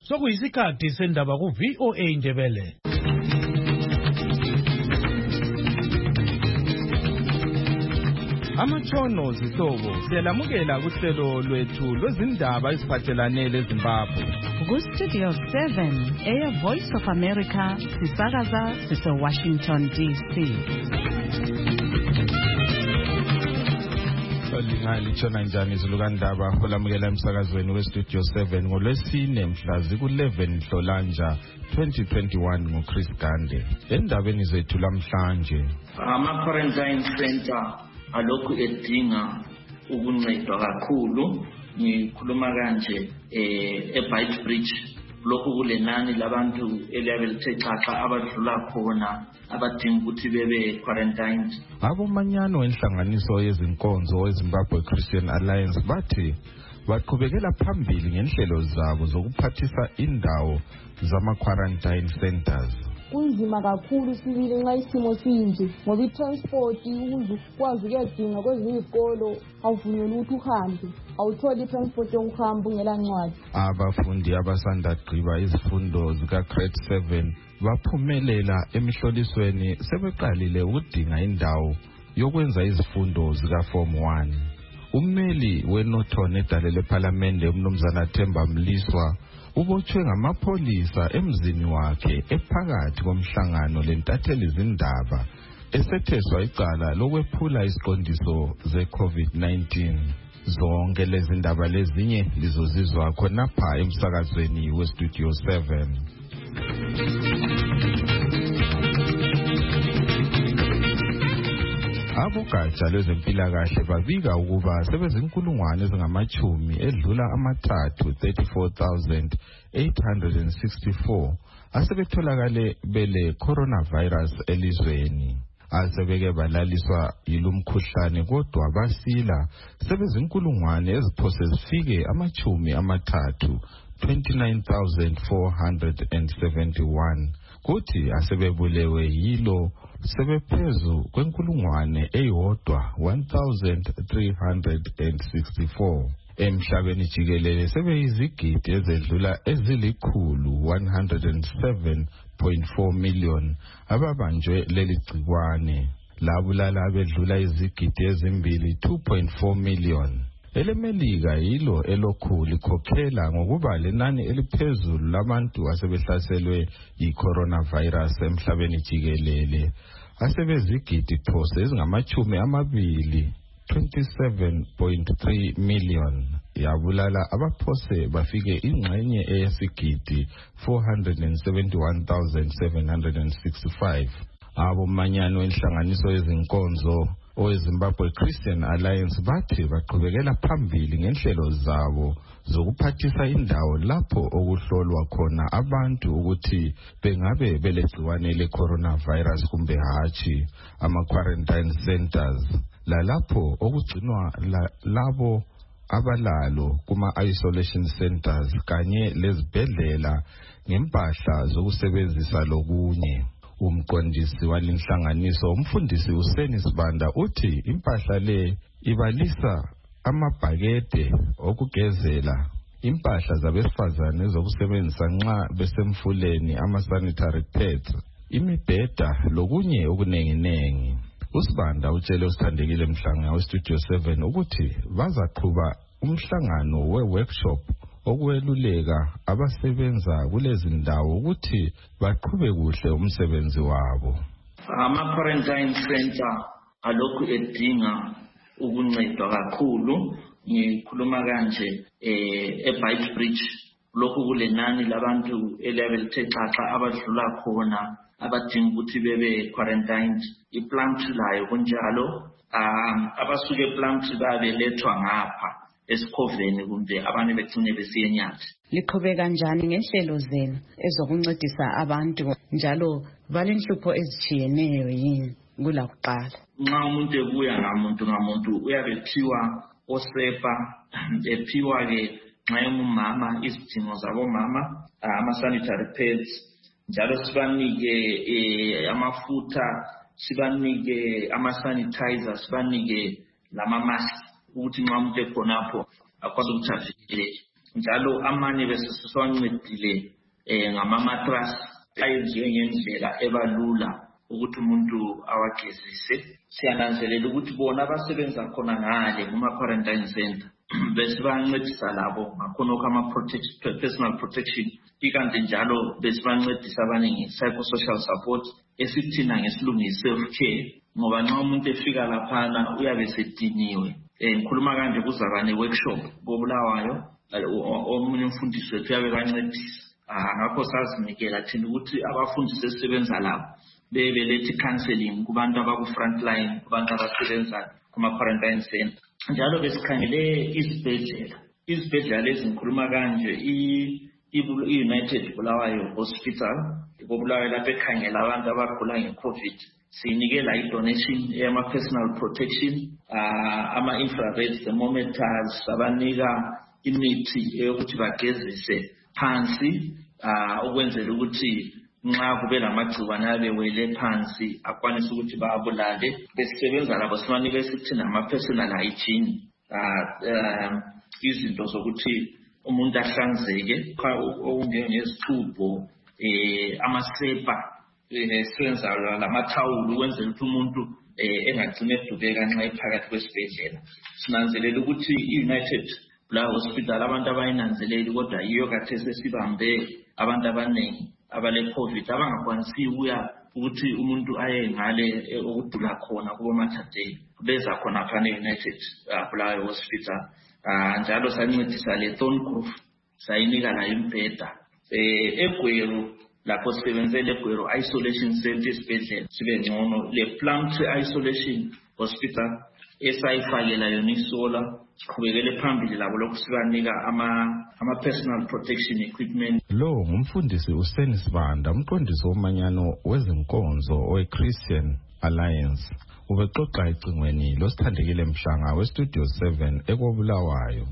Sokuyisikhathi sendaba ku VOA Indebele. Amatshono zihlobo siyalamukela kuhlelo lwethu lwezindaba eziphathelane leZimbabwe. Ku-Studio 7 Voice of America sisakaza sise-Washington DC. Litshona njani izulukandaba olamukela emsakazweni we-Studio 7 ngolwesine mhla ziku-11 Nhlolanja 2021 nguChris Gande. Endabeni zethu lamhlanje, ama-quarantine center alokhu edinga ukuncedwa kakhulu. Ngikhuluma kanje eBeitbridge lokhu kulenani labantu eliyabe lithe xaxa abadlula khona abadinga ukuthi bebe quarantined. Abomanyano enhlanganiso yezinkonzo eZimbabwe Christian Alliance bathi baqhubekela phambili ngenhlelo zabo zokuphathisa indawo zama-quarantine centers. Kunzima kakhulu sibili nxa isimo sinje ngoba i-transport ukuze ukwazi ukuyadinga kwezinye izikolo awuvunyelwa ukuthi uhambe, awutholi i-transport yokuhamba ungela ncwadi. Abafundi abasanda gqiba izifundo zika-Grade 7 baphumelela emihlolisweni sebeqalile ukudinga indawo yokwenza izifundo zika-Form 1. Ummeli weNorton edale lePhalamende uMnumzana Themba Mliswa ubotshwe ngamapholisa emzini wakhe ephakathi komhlangano lentatheli zindaba esetheswa icala lokwephula isiqondiso ze-COVID-19. Zonke lezi ndaba lezinye lizozizwa khonapha emsakazweni we-Studio 7. Abogatsha lwezempilakahle babika ukuba sebezinkulungwane ezingamachumi edlula amathathu 34,864 asebetholakale bele coronavirus elizweni. Asebeke balaliswa yilumkhuhlane kodwa basila sebezinkulungwane eziphose zifike amachumi amathathu 29,471. Kuthi asebebulewe yilo sebephezu kwenkulungwane eyodwa 1,364. Emhlabeni jikelele sebeyizigidi ezedlula ezilikhulu 107.4 million ababanjwe leli gcikwane. Labulala abedlula izigidi ezimbili 2.4 million. EleMelika yilo elokhu likhokhela ngokuba lenani eliphezulu labantu asebehlaselwe yi-coronavirus emhlabeni jikelele asebezigidi phose ezingamachumi amabili 27.3 million. Yabulala abaphose bafike ingxenye eyesigidi 471,765. Abomanyano enhlanganiso yezinkonzo oweZimbabwe Christian Alliance bathi baqhubekela phambili ngenhlelo zabo zokuphathisa indawo lapho okuhlolwa khona abantu ukuthi bengabe belegciwane le-coronavirus kumbe hatshi, ama-quarantine centers, lalapho okugcinwa labo abalalo kuma-isolation centers kanye lezibhedlela ngempahla zokusebenzisa lokunye. Umqondisi walinhlanganiso umfundisi Hussein Sibanda uthi impahla le ibalisa amabhakede okugezela, impahla zabesifazane zokusebenzisa nxa besemfuleni, ama-sanitary pads, imibheda lokunye okunenginengi. Usibanda utshele usithandekile mhlanga we-Studio 7 ukuthi bazaqhuba umhlangano we-workshop okweluleka abasebenza kulezi ndawo ukuthi baqhube kuhle umsebenzi wabo. Ama-quarantine center alokhu edinga ukuncedwa kakhulu. Ngikhuluma kanje eBeitbridge lokhu kulenani labantu eliyabe lithe xaxa abadlula khona abadinga ukuthi bebe quarantined. IPlumtree layo kunjalo. Abasuke ePlumtree babelethwa ngapha esikhoveni kumbe abantu begcine besiye eNyathi. Liqhubeka kanjani ngenhlelo zenu ezokuncedisa abantu njalo balenhlupho ezitshiyeneyo yini kulakuqala? Nxa umuntu ebuya ngamuntu uyabe ethiwa osepa, ephiwa ke nxa engumama izidingo zabomama, ama-sanitary pads, njalo sibanike amafutha, sibanike ama-sanitizer, sibanike lama-mask ukuthi nxa umuntu ekhonapho akwazi ukuthi avikeleke. njalo amanye besisiwancedile ngama-mattress ayenziwe ngendlela ebalula ukuthi umuntu awagezise. Siyananzelela ukuthi bona abasebenza khona ngale kuma-quarantine center besibancedisa labo ngakhona personal protection, ikanti njalo besibancedisa abaningi psychosocial support esithina ngesilungu self-care, ngoba nxa umuntu efika laphana uyabe sediniwe. Ngikhuluma kanje kuzaba ne-workshop koBulawayo, omunye umfundisi wethu uyabe bancedisa. Ngakho sazinikela thina ukuthi abafundisi esisebenza labo bebelethe counseling kubantu abaku-frontline, kubantu abasebenza kuma-quarantine center. Njalo besikhangele izibhedlela lezi ngikhuluma kanje i-United Bulawayo Hospital koBulawayo lapho ekhangela abantu abagula nge-COVID. Sinikela i-donation eyama-personal protection, ama-infrared thermometers, abanika imithi eyokuthi bagezise phansi ukwenzela ukuthi nxa kube lamagcikwane abewele phansi akwanise ukuthi babulale. Besisebenza labo sibanika esithi nama-personal hygiene, izinto zokuthi umuntu ahlanzeke okunjengezixubho, amasepa, sisebenza lamathawula ukwenzela ukuthi umuntu engagcine edubeka nxa ephakathi kwesibhedlela. Sinanzelela ukuthi i-United Bulawayo Hospital abantu abayinanzeleli kodwa yiyo khathesi esibambe abantu abaningi abale-COVID abangakwanisi ukuthi umuntu aye ngale okudula khona kubomathateli. Beza khona phana e-United Bulawayo Hospital. Njalo sancedisa le-Thorncroft, sayinika la imbheda. eGweru lapho sisebenzele eGweru Isolation Center esibhedlela sibe ngcono. Le-Plumtree Isolation Hospital esayifakela yona isola, siqhubekele phambili labo lokhu sibanika ama-personal protection equipment. Lo ngumfundisi uSeni Sibanda, umqondisi womanyano wezinkonzo we-Christian Alliance. Ubexoxa ecingweni losithandekile Mhlanga weStudio 7 ekoBulawayo.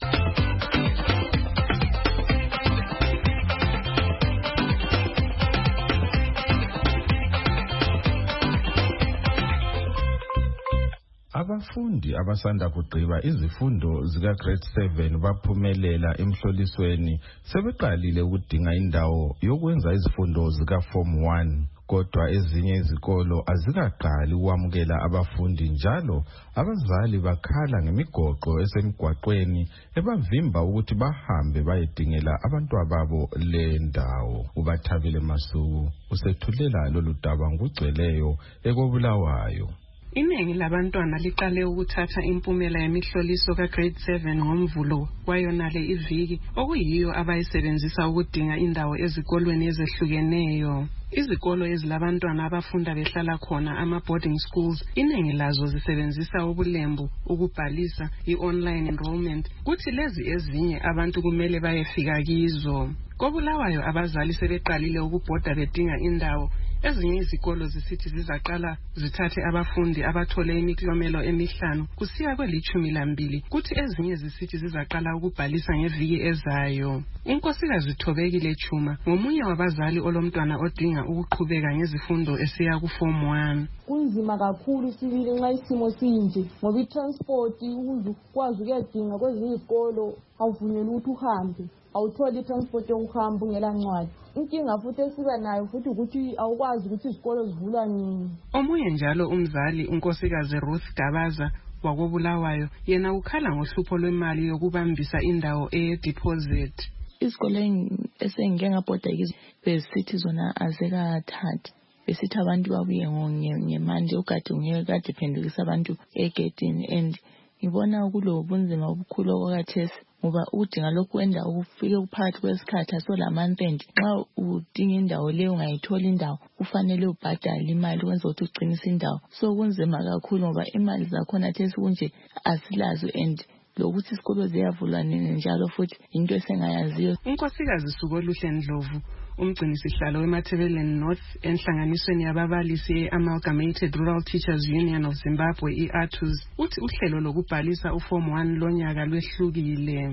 Abafundi abasanda kugqiba izifundo zika grade 7 baphumelela emhlolisweni sebeqalile ukudinga indawo yokwenza izifundo zika form 1, kodwa ezinye izikolo azikaqali ukwamukela abafundi, njalo abazali bakhala ngemigoqo esemgwaqweni ebavimba ukuthi bahambe bayedingela abantwababo le ndawo. Ubathabile Masuku usethulela lolu daba ngugcweleyo ekoBulawayo. Iningi labantwana liqale ukuthatha impumela yemihloliso ka-grade 7 ngomvulo kwayonale iviki, okuyiyo abayisebenzisa ukudinga indawo ezikolweni ezehlukeneyo. Izikolo ezilabantwana abafunda behlala khona, ama-boarding schools, iningi lazo zisebenzisa ubulembu ukubhalisa i-online enrollment, kuthi lezi ezinye abantu kumele bayefika kizo. KoBulawayo abazali sebeqalile ukubhoda bedinga indawo. Ezinye izikolo zisithi zizaqala zithathe abafundi abathole imiklomelo emihlanu kusiya kwe-12, kuthi ezinye zisithi zizaqala ukubhalisa ngeviki ezayo. Unkosikazi Thobekile Chuma ngomunye wabazali olomntwana odinga ukuqhubeka ngezifundo esiya ku-form 1. Kunzima kakhulu sibili nxa isimo sinje, ngoba i-transport ukwazi ukuyadinga kwezinye izikolo awuvunyelwa ukuthi uhambe, awutholi i-transport yokuhamba ungela ncwadi. Inkinga futhi esiba nayo futhi ukuthi awukwazi ukuthi izikolo zivulwa nini. Omunye njalo umzali unkosikazi Ruth Gabaza wakoBulawayo yena ukhala ngohlupho lwemali yokubambisa indawo eye-deposit. Izikolo esengike ngabhoda kizo besithi zona azekathathi, besithi abantu babuye ngemanje ugade ungeke kade phendukisa abantu egedini, and ngibona kulobunzima obukhulu okwakhathesi ngoba udinga lokhu wenda ukufike uphakathi kwesikhathi asolamampende. Nxa udinga indawo leyo ungayithola indawo kufanele ubhadale imali ukwenza ukuthi uqinise indawo. So kunzima kakhulu ngoba imali zakhona thesi kunje asilazo, and lokuthi isikolo ziyavulwa nini njalo futhi into esengayaziyo. Unkosikazi Sukoluhle Ndlovu umgcinisihlalo weMatabeleland North enhlanganisweni yababalisi ye-Amalgamated Rural Teachers Union of Zimbabwe, i-ATUZ, uthi uhlelo lokubhalisa uform 1 lonyaka lwehlukile.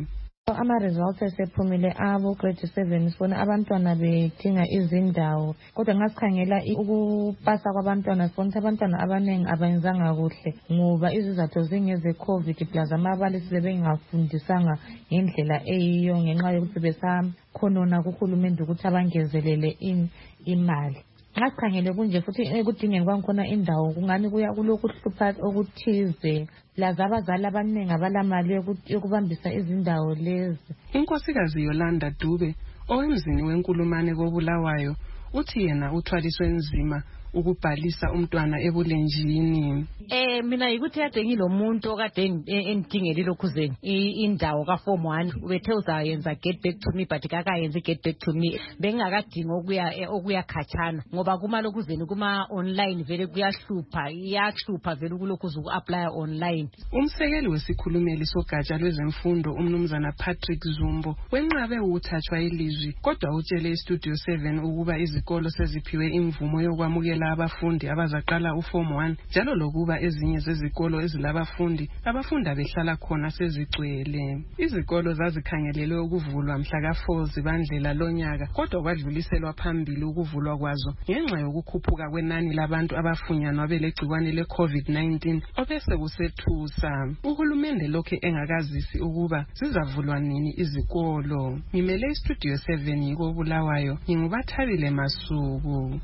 Ama-results esephumile abo grade 7 sibona abantwana bedinga izindawo, kodwa nxa sikhangela ukupasa kwabantwana sibona ukuthi abantwana abaningi abayenzanga kuhle ngoba izizathu zingeze-COVID plus amabalisi bebengafundisanga ngendlela eyiyo ngenxa yokuthi besakhonona kuhulumende ukuthi abangezelele imali. Nxa sikhangele kunje futhi ekudingeni kwangikhona indawo kungani kulokuhlupha okuthize laza abazali abaningi abalamali yokubambisa izindawo lezi. Inkosikazi Yolanda Dube owemzini weNkulumane koBulawayo uthi yena uthwaliswe nzima ukubhalisa umntwana ebulenjini. Mina yikuthi kade ngilomuntu okade endingele lokhuzeni indawo ka form 1 ubethe uzayenza get back to me but kakayenza get back to me. Bengakadinga okuya khatshana ngoba kuma lokhuzeni kuma online vele kuyahlupha vele kulokhuza uku-apply online. Umsekeli wesikhulumeli sogatsha lwezemfundo umnumzana Patrick Zumbo wenqabe ukuthathwa ilizwi kodwa utshele iStudio 7 ukuba izikolo seziphiwe imvumo yokwamukela abafundi abazaqala uform 1 njalo lokuba ezinye zezikolo ezilabafundi abafunda behlala khona sezigcwele. Izikolo zazikhangelelwe ukuvulwa mhla ka4 Zibandlela lonyaka kodwa kwadluliselwa phambili ukuvulwa kwazo ngenxa yokukhuphuka kwenani labantu abafunyanwa belegcikwane le-COVID-19 obese kusethusa. Uhulumende lokhe engakazisi ukuba zizavulwa nini izikolo. Ngimele iStudio 7 ngikoBulawayo nginguBathabile Masuku.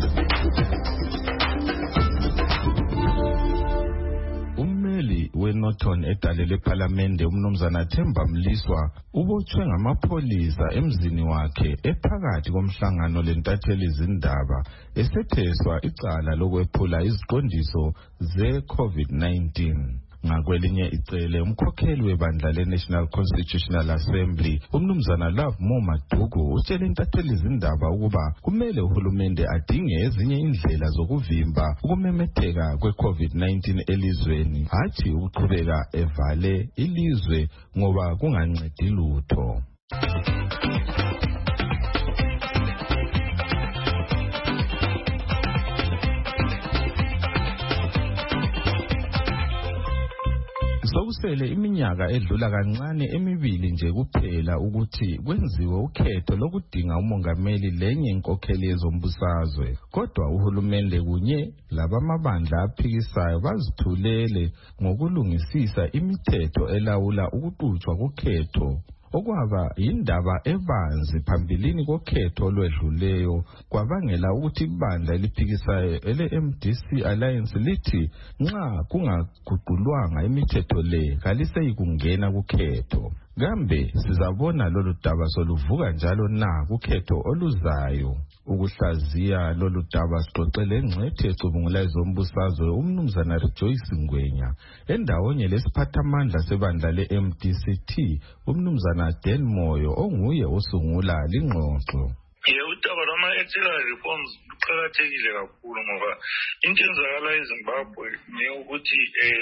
Ummeli weNorton edalele ePhalamende umnumzana Themba Mliswa ubotshwe ngamapholisa emzini wakhe ephakathi komhlangano lentatheli izindaba esetheswa icala lokwephula iziqondiso ze-COVID-19. Ngakwelinye icele umkhokheli webandla le-National Constitutional Assembly umnumzana Love Madugu utshele intatheli izindaba ukuba kumele uhulumende adinge ezinye indlela zokuvimba ukumemetheka kwe-COVID-19 elizweni hathi ukuqhubeka evale ilizwe ngoba kungancedi lutho. Sokusele iminyaka edlula kancane emibili nje kuphela ukuthi kwenziwe ukhetho lokudinga umongameli lenye inkokheli yezombusazwe. Kodwa uhulumende kunye labamabandla aphikisayo bazithulele ngokulungisisa imithetho elawula ukuqhutshwa kokhetho. Okwaba indaba ebanzi phambilini kokhetho olwedluleyo kwabangela ukuthi ibandla eliphikisayo ele-MDC Alliance lithi nxa kungaguqulwanga imithetho le kaliseyikungena kukhetho. Kambe sizabona lolu daba soluvuka njalo na kukhetho oluzayo. Ukuhlaziya lolu daba sixoxele engcwethi ecubungula ezombusazwe umnumzana Rejoice Ngwenya endawonye lesiphathamandla sebandla le-MDCT umnumzana Dan Moyo onguye osungula lingxoxo. Udaba lama-ethical reforms luqakathekile kakhulu ngoba into enzakala eZimbabwe ukuthi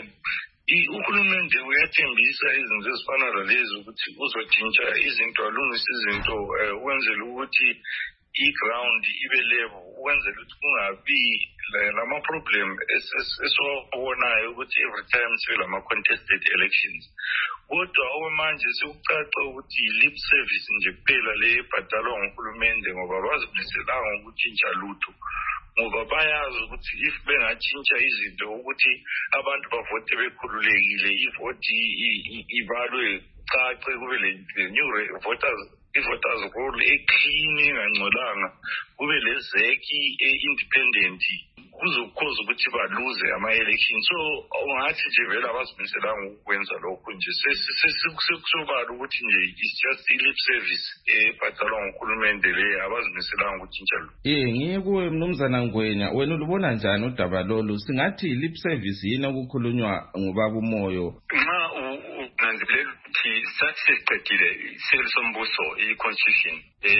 uhulumende uyathembisa izinto ezifana lalezi ukuthi uzotshintsha izinto alungise izinto ukwenzela ukuthi i-ground ibe level ukwenzela ukuthi kungabi lama-problem esiwabonayo ukuthi every time sebelama-contested elections. Kodwa okwamanje sekucaca ukuthi yi-lip service nje kuphela le ebhadalwa nguhulumende ngoba bazimiselanga ukutshintsha lutho. Ngoba bayazi ukuthi if bengatshintsha izinto ukuthi abantu bavote bekhululekile, ivoti ibalwe cace kube le-new i-voters roll e-clean engangcolanga kube lezeki e-independent kuzokhoza ukuthi baluze ama-election. So ungathi nje vele abazimiselanga ukwenza lokho nje sekusobala ukuthi nje it's just i-lip service ebhadalwa nguhulumende le abazimiselanga ukutshintsha lo. Ngiye kuwe mnumzana Ngwenya, wena ulubona njani udaba lolu? Singathi i-lip service yini okukhulunywa ngubaba uMoyo? Nanzilela ukuthi sasiqedile selesombuso i-constitution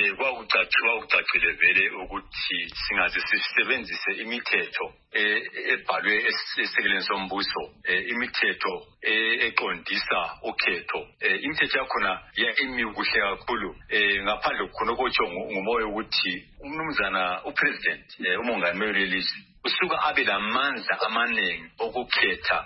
kwakucacile vele ukuthi singaze sisebenzise imithetho ebhalwe esisekeleni sombuso, imithetho eqondisa ukhetho. Imithetho yakhona imi kuhle kakhulu ngaphandle khona okutsho nguMoyo ukuthi umnumzana upresident umongameli welizwe usuka abe lamandla amaningi okukhetha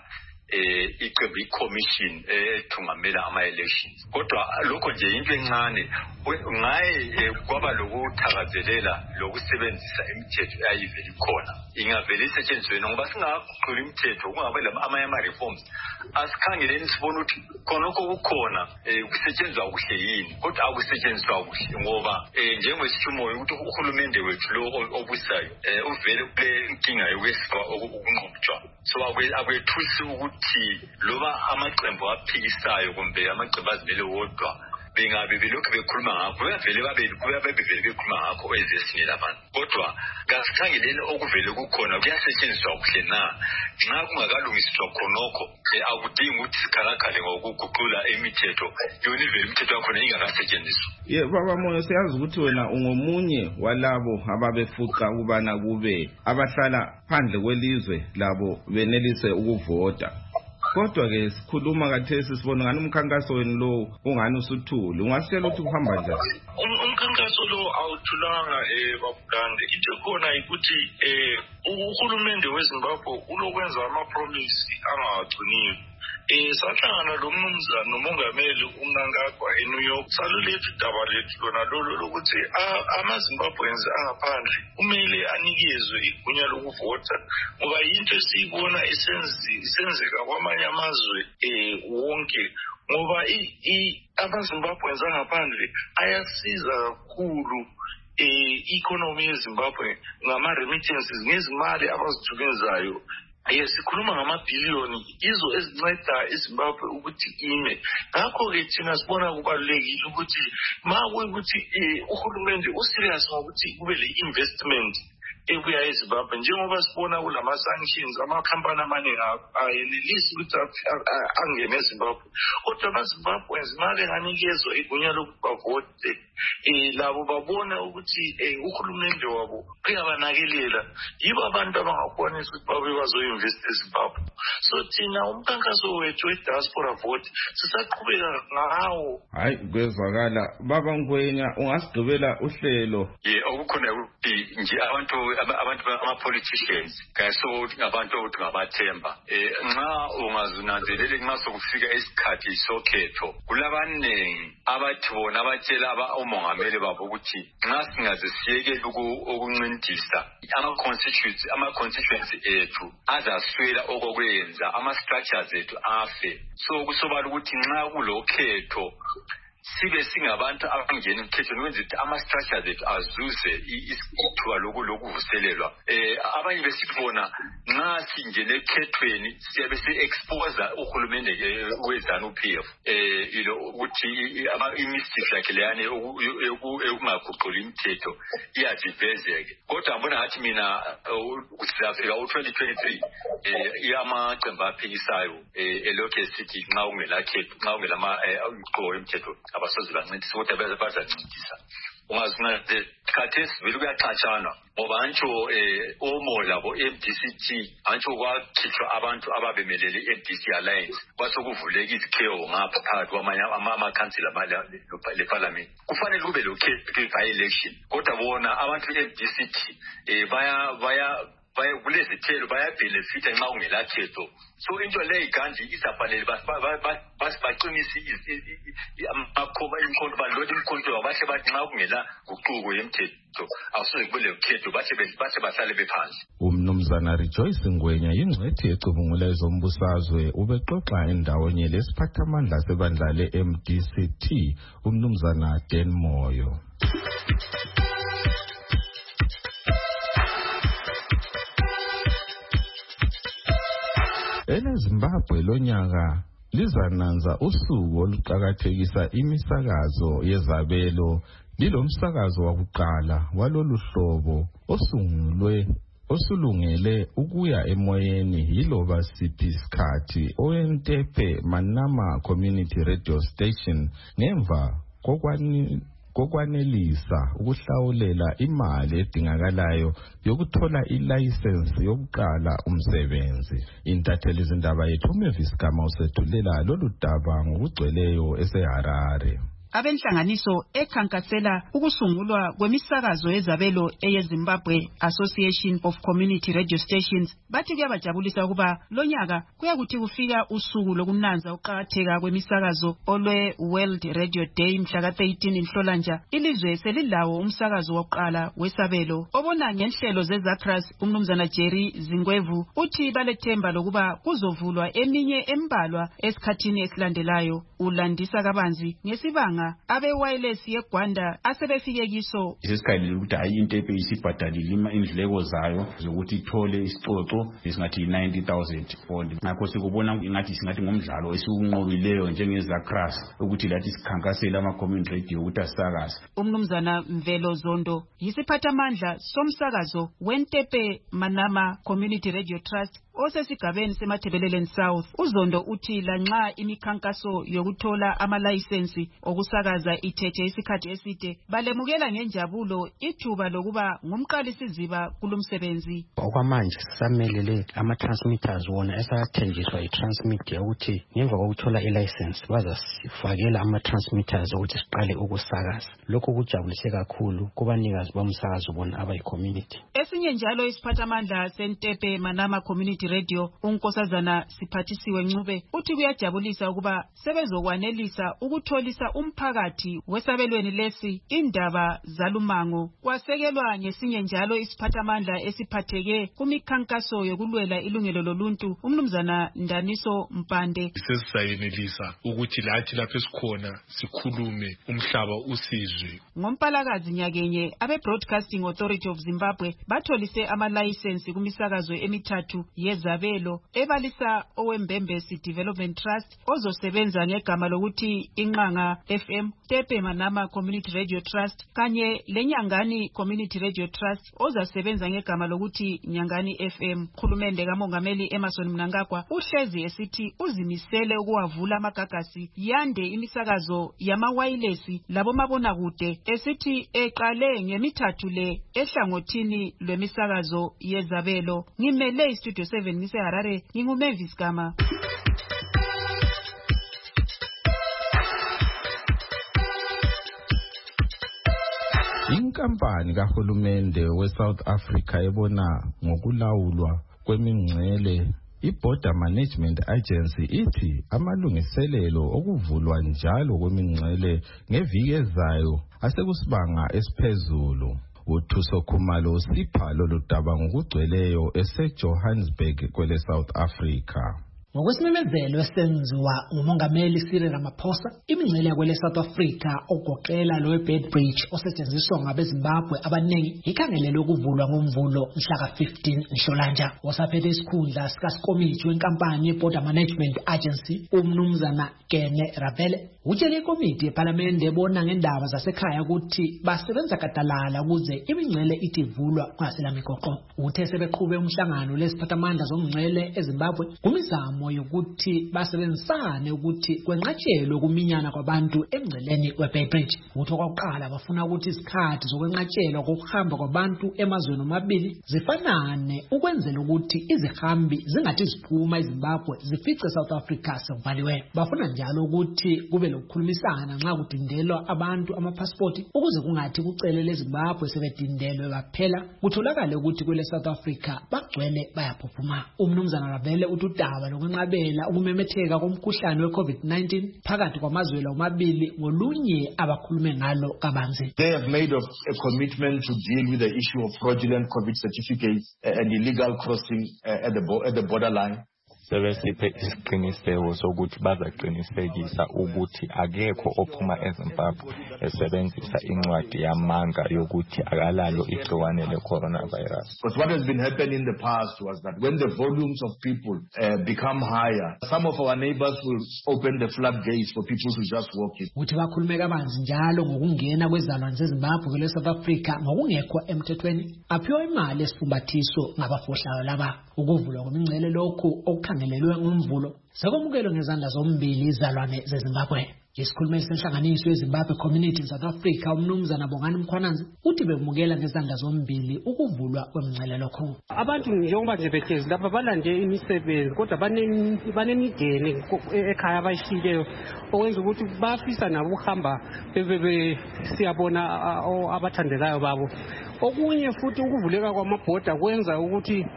icebo i-commission ethungamela ama-elections. Kodwa lokho nje into encane ngaye kwaba lokuthakazelela lokusebenzisa imithetho eyayivele ikhona. Ingavele isetshenziswe ngoba singaguqula imithetho kungabe ama-reforms. Asikhangeleni sibone ukuthi khonokho kukhona kusetshenziswa kuhle yini, kodwa akusetshenziswa kuhle ngoba njengwesishumoyo ukuthi uhulumende wethu lo obusayo uvele kule inkinga yokwesifa okunqubutshwa. So akwethusi ukuthi loba amaqembu aphikisayo kumbe amaqembu azimele wodwa bengabe belokhu bekhuluma ngakho bevele bekhuluma ngakho ezesinye labantu. Kodwa kasikhangeleni okuvele kukhona kuyasetshenziswa kuhle na. Nxa kungakalungiswa khonokho akudingi ukuthi sikhalakhale ngokuguqula imithetho yona ivele imithetho yakhona ingakasetshenziswa. Baba Moyo, siyazi ukuthi wena ungomunye walabo ababefuqa ukubana kube abahlala phandle kwelizwe labo benelise ukuvota. Kodwa ke sikhuluma kathesi sibona ngani umkhankaso wenu lo ungani usuthule. Ungasitshela ukuthi kuhamba njani? Umkhankaso lo awuthulanga babugande. Into khona ukuthi uhulumende weZimbabwe ulokwenza ama-promise angawagciniyo. Sahlangana lo mnumzana nomongameli uMnangagwa eNew York salulethu idaba lethu lona lolo lokuthi amaZimbabweans angaphandle kumele anikezwe igunya lokuvota ngoba into esiyibona isenzeka kwamanye amazwe wonke ngoba amaZimbabweans angaphandle ayasiza kakhulu economy yeZimbabwe ngama-remittances ngezimali abazithumezayo. Sikhuluma ngamabhiliyoni izo ezinceda iZimbabwe ukuthi ime. Ngakho-ke thina sibona kubalulekile ukuthi makuyukuthi uhulumende userious ngokuthi kube le-investment ebuya eZimbabwe njengoba sibona kulama-sanctions amakhampani amaningi ayenelisi ukuthi angene eZimbabwe. Kodwa amaZimbabweans mali enganikezwa igunya lokuthi bavote labo babona ukuthi uhulumende wabo uyabanakelela. Yibo abantu abangakwanisa ukuthi babe bazoinvest eZimbabwe. So thina umkhankaso wethu we-diaspora vote sisaqhubeka ngawo. Hayi kwezwakala. Baba Ngwenya, ungasigqibela uhlelo? Okukhona ukuthi nje abantu ama-politicians kayiso ngabantu ukuthi ngabathemba. Nxa ungazunanzelele nxa sokufika isikhathi sokhetho kulabaningi abathi bona abatshela umongameli babo ukuthi nxa singaze siyekele ukuncintisa ama-constituency ethu azaswela okokwenza ama-structures ethu afe. So kusobala ukuthi nxa kulokhetho sibe singabantu abangena emkhethweni kwenza ukuthi ama-structures ethu azuze ithuba lokuvuselelwa. Abanye besibona nxa singene ekhethweni siyabe si-exposa uhulumende we-ZANU-PF ukuthi imischief yakhe leyane ekungaguquli imithetho iyajivezeke. Kodwa ngibona ngathi mina sizafika u-2023 amaqembu aphikisayo elokhu esithi nxa ungela imithetho abasoze bancintisa kodwa bazancintisa. Ungazunanze khathesi vele kuyaxatshanwa ngoba antsho omo labo MDCT antsho kwakhishwa abantu ababemelele MDC Alliance kwasokuvuleka izikhewo ngapha phakathi kwamanye amakhansila leparliament. Kufanele kube by-election kodwa bona abantu be-MDCT kulezithelo bayabhenefitha nxa kungelakhetho. So into leyo igandli izafanele baqinise balode imkhonto bahle bathi nxa kungela guquko yemthetho awusoze kube lekhetho bahle bahlale bephansi. Umnumzana Rejoice Ngwenya yingcwethi ecubungula ezombusazwe ubexoxa endawonye lesiphathamandla sebandla le-MDCT umnumzana Dan Moyo. EZimbabwe lonyaka lizananza usuku oluqakathekisa imisakazo yezabelo. Lilomsakazo wakuqala walolu hlobo osulungele ukuya emoyeni yiloba siphi isikhathi owentepe Manama Community Radio Station ngemva kokwanelisa ukuhlawulela imali edingakalayo yokuthola ilayisensi yokuqala umsebenzi. Intatheli izindaba yethu uMavis Gama usethulela lolu daba ngokugcweleyo eseHarare. abenhlanganiso ekhankasela ukusungulwa kwemisakazo yezabelo eyeZimbabwe Association of Community Radio Stations bathi kuyabajabulisa ukuba lonyaka kuyakuthi kufika usuku lokunanza ukuqakatheka kwemisakazo olwe World Radio Day mhla ka-13 Nhlolanja. Ilizwe selilawo umsakazo wokuqala wesabelo obona ngenhlelo zeZakras. Umnumzana Jerry Zingwevu uthi balethemba lokuba kuzovulwa eminye embalwa esikhathini esilandelayo. Ulandisa kabanzi ngesibanga abe-wireless yeGwanda asebefike kiso. Isikhali ukuthi hayi Intepe isibhadalile indleko zayo zokuthi ithole isicoco esingathi 90,000 pound. Ngakho sikubona singathi ngomdlalo esiwunqobileyo njengeZakras ukuthi lathi sikhankasela ama-community radio ukuthi asakaze. Umnumzana Mvelo Zondo yisiphathamandla somsakazo weNtepe Manama Community Radio Trust osesigabeni seMathebeleleni South. Uzondo uthi lanxa imikhankaso yokuthola amalayisensi okusakaza ithethe isikhathi eside balemukela ngenjabulo ithuba lokuba ngumqalisiziba kulumsebenzi. Okwamanje sisamelele ama-transmitters wona esathenjiswa i-transmedia ukuthi ngemva kokuthola ilayisensi bazasifakela ama-transmitters ukuthi siqale ukusakaza. Lokho kujabulise kakhulu kubanikazi bomsakazo bona abayi-community. Esinye njalo isiphathamandla seNtepe Manama Community Radio uNkosazana Siphathisiwe Ncube uthi kuyajabulisa ukuba sebezokwanelisa ukutholisa umphakathi wesabelweni lesi indaba zalumango. Kwasekelwa ngesinye njalo isiphathamandla esiphatheke kumikhankaso yokulwela ilungelo loluntu umnumzana Ndaniso Mpande. Sesisayenelisa ukuthi lathi lapho esikhona sikhulume umhlaba usizwe. Ngompalakazi nyakenye abe-Broadcasting Authority of Zimbabwe batholise amalayisensi kumisakazo emithathu yezabelo ebalisa owembembesi Development Trust ozosebenza ngegama lokuthi Inqanga FM, Tepe Manama Community Radio Trust kanye leNyangani Community Radio Trust ozasebenza ngegama lokuthi Nyangani FM. Khulumende kaMongameli Emerson Mnangagwa uhlezi esithi uzimisele ukuwavula amagagasi yande imisakazo yamawayilesi labo mabonakude esithi eqale ngemithathu le ehlangothini lwemisakazo yezabelo. Ngimele Studio 7 ngise Harare nginguMavis Gama. Inkampani kahulumende weSouth Africa ebona ngokulawulwa kwemingcele iBorder Management Agency ithi amalungiselelo okuvulwa njalo kwemingcele ngeviki ezayo asekusibanga esiphezulu. UThuso Khumalo usipha lolu daba ngokugcweleyo eseJohannesburg kwele South Africa. Ngokwesimemezelo esenziwa nguMongameli Cyril Ramaphosa, imingcele kwele South Africa ogoqela lo Beitbridge osetshenziswa ngabeZimbabwe abaningi ikhangelelwe ukuvulwa ngomvulo mhla ka-15 Nhlolanja. Osaphethe isikhundla sikaSikomiti wenkampani yeBorder Management Agency umnumzana Kene Ravele utshele ikomiti yePhalamende ebona ngendaba zasekhaya ukuthi basebenza gadalala ukuze imingcele ithi ivulwa kungasela migoqo. Uthe sebeqhube umhlangano lesiphathamandla zomngcele eZimbabwe kumizamo yokuthi basebenzisane ukuthi kwenqatshelwe ukuminyana kwabantu emngceleni weBeitbridge. Uthi okokuqala bafuna ukuthi isikhathi zokwenqatshelwa kokuhamba kwabantu emazweni omabili zifanane ukwenzela ukuthi izihambi zingathi ziphuma eZimbabwe zifice South Africa sekuvaliwe. Bafuna njalo ukuthi kube lokukhulumisana nxa kudindelwa abantu amapasipoti ukuze kungathi kucelele eZimbabwe sebedindelwe baphela kutholakale ukuthi kwele South Africa bagcwele bayaphuphuma. Umnumzana Ravele uthi udaba lokwenqabela ukumemetheka komkhuhlane weCovid-19 phakathi kwamazwe omabili ngolunye abakhulume ngalo kabanzi. They have made a commitment to deal with the issue of fraudulent COVID certificates and illegal crossing at the borderline. Sebesiphe isiqiniseko sokuthi bazaqinisekisa ukuthi akekho ophuma eZimbabwe esebenzisa incwadi yamanga yokuthi akalalo igciwane le-coronavirus. But what has been happening in the past was that when the volumes of people become higher, some of our neighbors will open the floodgates for people to just walk in. Uthi bakhulume kabanzi njalo ngokungena kwezalwane zeZimbabwe kwele South Africa ngokungekho emthethweni aphiwa imali esifumbathiso ngabafohlayo laba. Ukuvulwa kwemingcele lokhu okukhangelelwe ngomvulo sekwamukelo ngezandla zombili izalwane zeZimbabwe. Isikhulumeli senhlanganiso yeZimbabwe Community in South Africa umnumzana Bongani Mkhwananzi uthi bemukela ngezandla zombili ukuvulwa kwemingcele lokho. Abantu njengoba nje behlezi lapha balande imisebenzi kodwa banemideni ekhaya abayishileyo okwenza ukuthi bafisa nabo ukuhamba siyabona abathandelayo babo. Okunye futhi ukuvuleka kwamabhoda kwenza ukuthi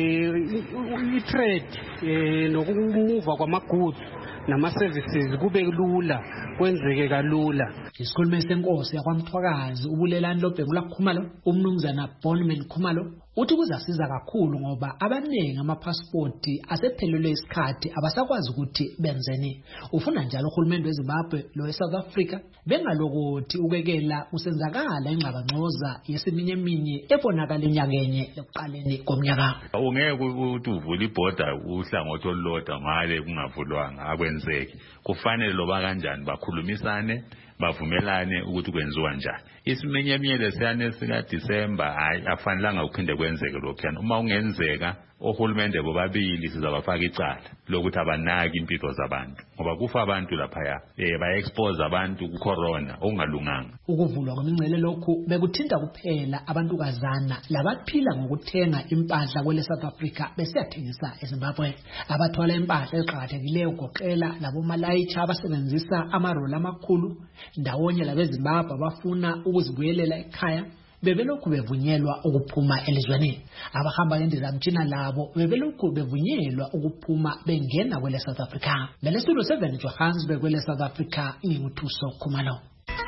i-trade nokumuva kwamagoods nama-services kube lula, kwenzeke kalula. Isikhulumeli senkosi yakwaMthwakazi ubulelani loBhengula Khumalo umnumzana Bonman Khumalo uthi kuzasiza kakhulu ngoba abaningi amapasipoti asephelelwe isikhathi abasakwazi ukuthi benzeni. Ufuna njalo uhulumeni weZimbabwe lo weSouth Africa bengalokuthi ukekela usenzakala ingxabangxoza yesiminyeminya ebonakala enyakenye ekuqaleni komnyaka. Ungeke ukuthi uvule ibhoda uhlangothi olulodwa ngale kungavulwanga akwenzeki. Kufanele loba kanjani bakhulumisane bavumelane ukuthi kwenziwa njani. Isimenyemiyele siyane sika December afanelanga ukuphinde kwenzeke lokho. Uma ungenzeka ohulumende bobabili sizabafaka icala lokuthi abanaki impilo zabantu ngoba kufa abantu lapha ba-expose abantu ku-corona okungalunganga. Ukuvulwa kwemingcele lokhu bekuthinta kuphela abantukazana labaphila ngokuthenga impahla kwele South Africa besiyathengisa eZimbabwe. Abathwala impahla eziqakathekileyo kugoqela labomalayitsha abasebenzisa amaroli amakhulu ndawonye labeZimbabwe abafuna ukuzibuyelela ekhaya bebelokhu bevunyelwa ukuphuma elizweni. Abahamba ngendizamtshina labo bebelokhu bevunyelwa ukuphuma bengena kwele South Africa. Studio 7 Johannesburg kwele South Africa nginguthuso Khumalo.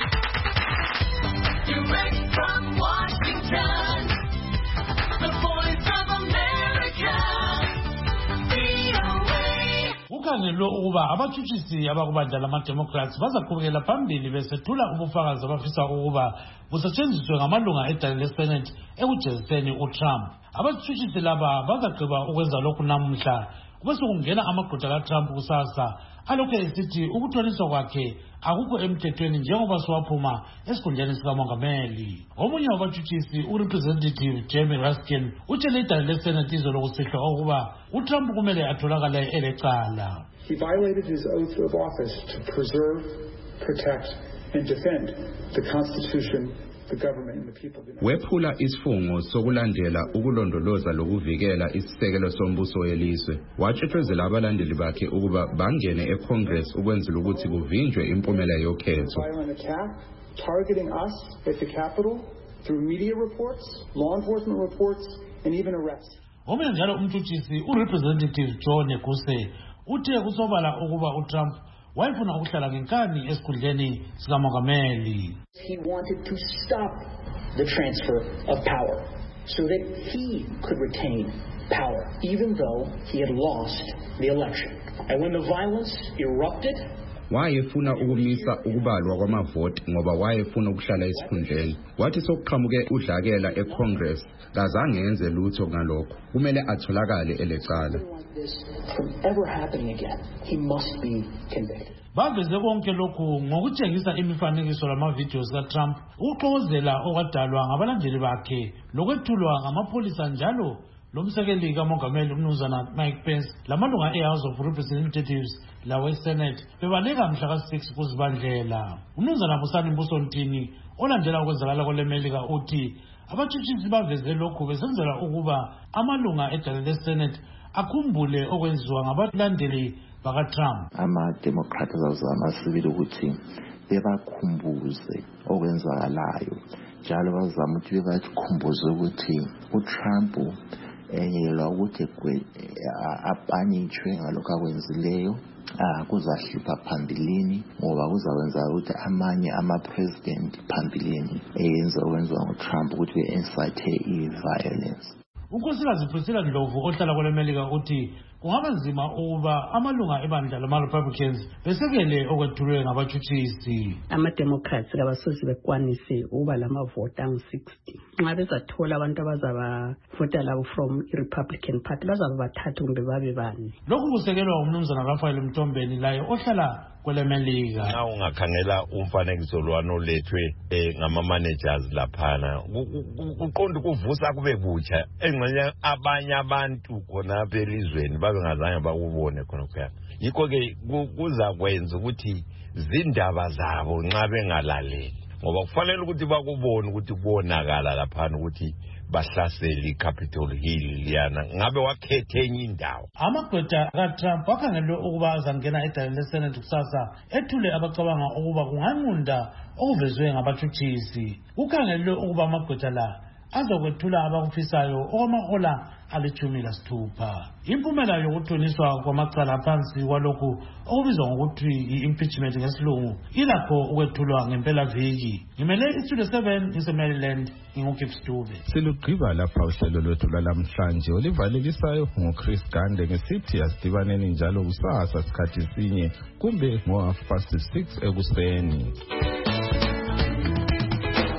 Direct from Washington, the voice of America, VOA. Ukhangelwe ukuba abatshutshisi abakubandla lama-Democrats bazaqhubekela phambili besethula ubufakazi abafisa ukuba busetshenziswe ngamalunga edale leSenate ekujeziseni uTrump. Abatshutshisi laba bazagqiba ukwenza lokhu namuhla kube sekungena amagqwetha kaTrump kusasa alokhu esithi ukutholiswa kwakhe akukho emthethweni njengoba siwaphuma esikhundleni sikamongameli. Omunye wabatshutshisi uRepresentative Jamie Raskin utshele idale leSenate izolo kusihlwa ukuba uTrump kumele atholakale elecala. He violated his oath of office to preserve, protect and defend the Constitution, the government and the people. Wephula isifungo sokulandela ukulondoloza lokuvikela isisekelo sombuso welizwe. Watshethezela abalandeli bakhe ukuba bangene eCongress ukwenzela ukuthi kuvinjwe impumela yokhetho. Targeting us at the Capitol through media reports, law enforcement reports and even arrests. Omunye njalo umtshutshisi uRepresentative John Neguse uthe kusobala ukuba uTrump wayefuna ukuhlala ngenkani esikhundleni sikamongameli. He wanted to stop the transfer of power so that he could retain power even though he had lost the election. And when the violence erupted, wayefuna ukumisa ukubalwa kwamavoti ngoba wayefuna ukuhlala esikhundleni. Wathi sokuqhamuke udlakela eCongress kazange enze lutho ngalokho. Kumele atholakale elecala. From ever happening again, he must be convicted. Baveze konke lokhu ngokutshengisa imifanekiso lama-videos kaTrump ukuxokozela okwadalwa ngabalandeli bakhe lokwethulwa ngamapholisa njalo lomsekeli kamongameli umnumzana Mike Pence lamalunga e-House of Representatives lawe-Senate bebaleka mhla ka-6 kuZibandlela. Umnumzana Busani Mbusontini olandela ukwenzakala kwelemelika uthi abatshutshisi baveze lokhu besenzela ukuba amalunga edale leSenate akhumbule okwenziwa ngabalandeli bakaTrump. Ama-Democrats azama sibili ukuthi bebakhumbuze okwenzakalayo njalo bazama ukuthi bebakhumbuze ukuthi uTrump yela ukuthi apanishwe ngalokho akwenzileyo kuzahlupha phambilini ngoba kuzawenza ukuthi amanye ama-president phambilini eyenza okwenziwa nguTrump ukuthi be-incite i-violence. Unkosikazi Priscilla Ndlovu ohlala kwelemelika uthi kungaba nzima ukuba amalunga ebandla lama-Republicans besekele okwethulwe ngabatshutshisi. Ama-Democrats kabasoze bekwanise ukuba lamavoti angu-60. Nxa bezathola abantu abazabavota labo from i-Republican Party bazabe bathathu kumbe babe bane. Lokhu kusekelwa umnumzana Rafael Mtombeni laye ohlala kwelemelika. Nxa ungakhangela umfanekiso lwano lethwe ngama-managers laphana uqonda kuvusa kube butsha engxenye abanye abantu khonapha elizweni babengazange bakubone khonokho. Yikho ke kuza kwenza ukuthi zindaba zabo nxa bengalaleli ngoba kufanele ukuthi bakubone ukuthi kubonakala laphana ukuthi bahlasela iCapitol Hill liyana ngabe wakhethe enye indawo. Amagqwetha kaTrump akhangelwe ukuba azangena edaleni leSenate kusasa ethule abacabanga ukuba kunganqunda okuvezwe ngabatshutshisi. Kukhangelwe ukuba amagqwetha la azokwethula abakufisayo okwamahola ali-16. Impumela yokuthuniswa kwamacala phansi kwalokhu okubizwa ngokuthi i-impeachment ngesilungu ilakho ukwethulwa ngempelaviki. Ngimele iStudio 7 ngise-Maryland, nginguGift Stuve. Silugqiba lapha uhlelo lwethu lwalamhlanje olivalelisayo nguChris Gande ngesithi asidibaneni njalo kusasa sikhathi sinye kumbe ngo-6:30 ekuseni.